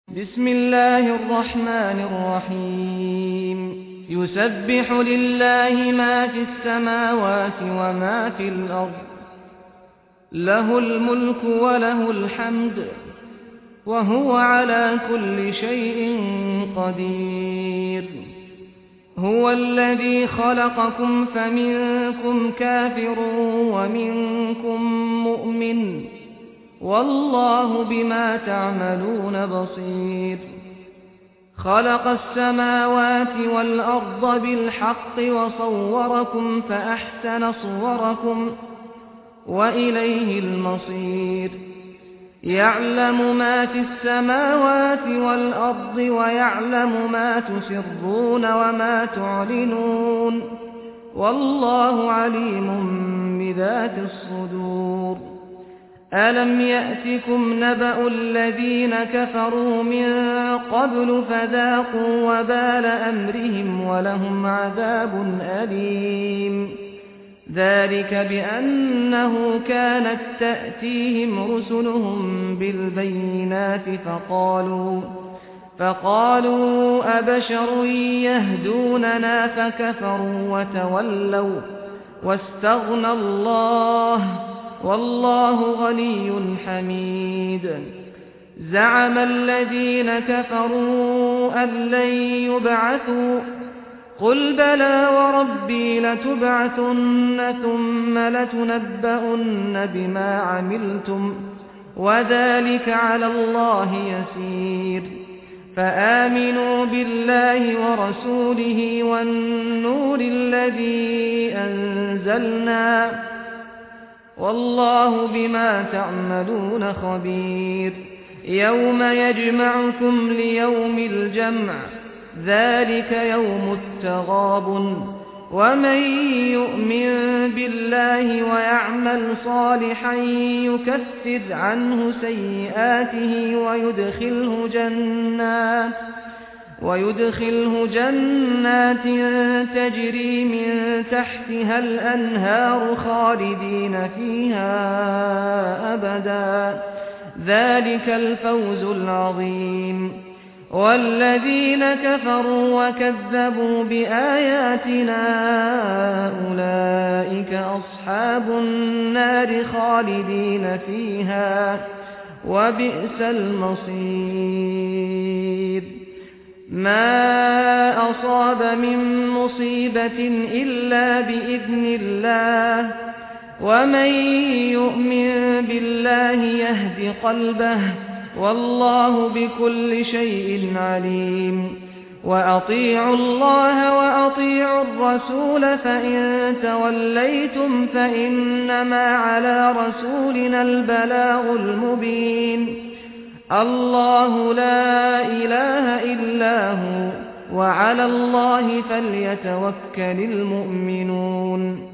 بسم الله الرحمن الرحيم يسبح لله ما في السماوات وما في الأرض له الملك وله الحمد وهو على كل شيء قدير هو الذي خلقكم فمنكم كافر ومنكم مؤمن والله بما تعملون بصير خلق السماوات والأرض بالحق وصوركم فأحسن صوركم وإليه المصير يعلم ما في السماوات والأرض ويعلم ما تسرون وما تعلنون والله عليم بذات الصدور ألم يأتكم نبأ الذين كفروا من قبل فذاقوا وبال أمرهم ولهم عذاب أليم ذلك بأنه كانت تأتيهم رسلهم بالبينات فقالوا أبشر يهدوننا فكفروا وتولوا واستغنى الله والله غني حميد زعم الذين كفروا أن لن يبعثوا قل بلى وربي لتبعثن ثم لتنبؤن بما عملتم وذلك على الله يسير فآمنوا بالله ورسوله والنور الذي أنزلنا والله بما تعملون خبير يوم يجمعكم ليوم الجمع ذلك يوم التغابن ومن يؤمن بالله ويعمل صالحا يكفر عنه سيئاته ويدخله جنات تجري من تحتها الأنهار خالدين فيها أبدا ذلك الفوز العظيم والذين كفروا وكذبوا بآياتنا أولئك أصحاب النار خالدين فيها وبئس المصير ما أصاب من مصيبة إلا بإذن الله ومن يؤمن بالله يهد قلبه والله بكل شيء عليم وأطيعوا الله وأطيعوا الرسول فإن توليتم فإنما على رسولنا البلاغ المبين الله لا إله إلا هو وعلى الله فليتوكل المؤمنون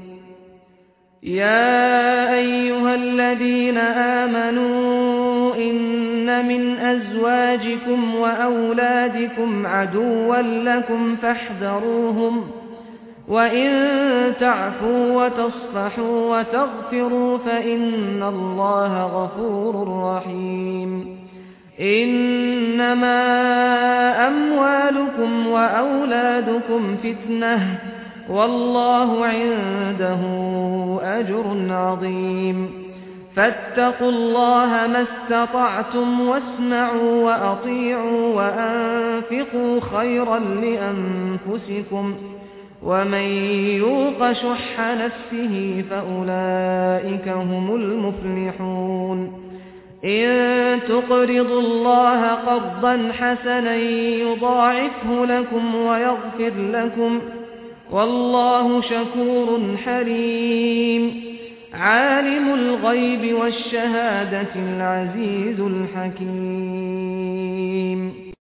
يا أيها الذين آمنوا إن من أزواجكم وأولادكم عدوا لكم فاحذروهم وإن تعفوا وتصفحوا وتغفروا فإن الله غفور رحيم إنما أموالكم وأولادكم فتنة والله عنده أجر عظيم فاتقوا الله ما استطعتم واسمعوا وأطيعوا وأنفقوا خيرا لأنفسكم ومن يوق شح نفسه فأولئك هم المفلحون إن تقرضوا الله قرضا حسنا يضاعفه لكم ويغفر لكم والله شكور حليم عالم الغيب والشهادة العزيز الحكيم